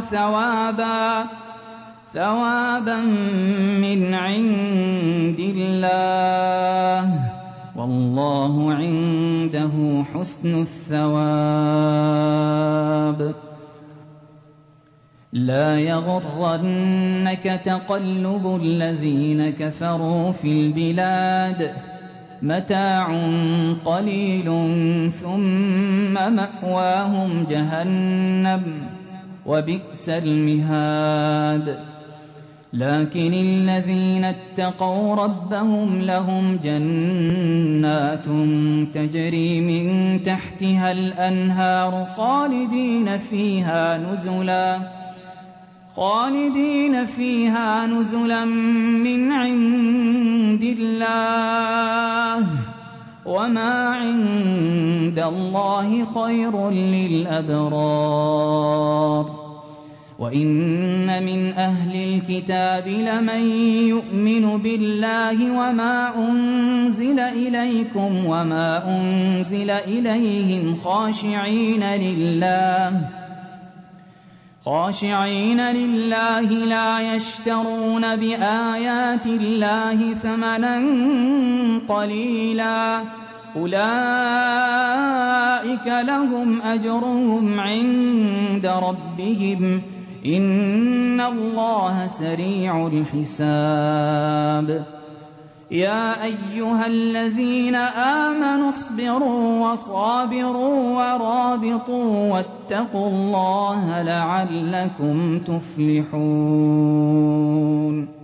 ثوابا من عند الله والله عنده حسن الثواب لا يغرنك تقلب الذين كفروا في البلاد متاع قليل ثم مأواهم جهنم وبئس المهاد لكن الذين اتقوا ربهم لهم جنات تجري من تحتها الأنهار خالدين فيها نزلا من عند الله وما عند الله خير للأبرار وإن من أهل الكتاب لمن يؤمن بالله وما أنزل إليكم وما أنزل إليهم خاشعين لله لا يشترون بآيات الله ثمنا قليلا أولئك لهم أجرهم عند ربهم إن الله سريع الحساب يا أيها الذين آمنوا اصبروا وصابروا ورابطوا واتقوا الله لعلكم تفلحون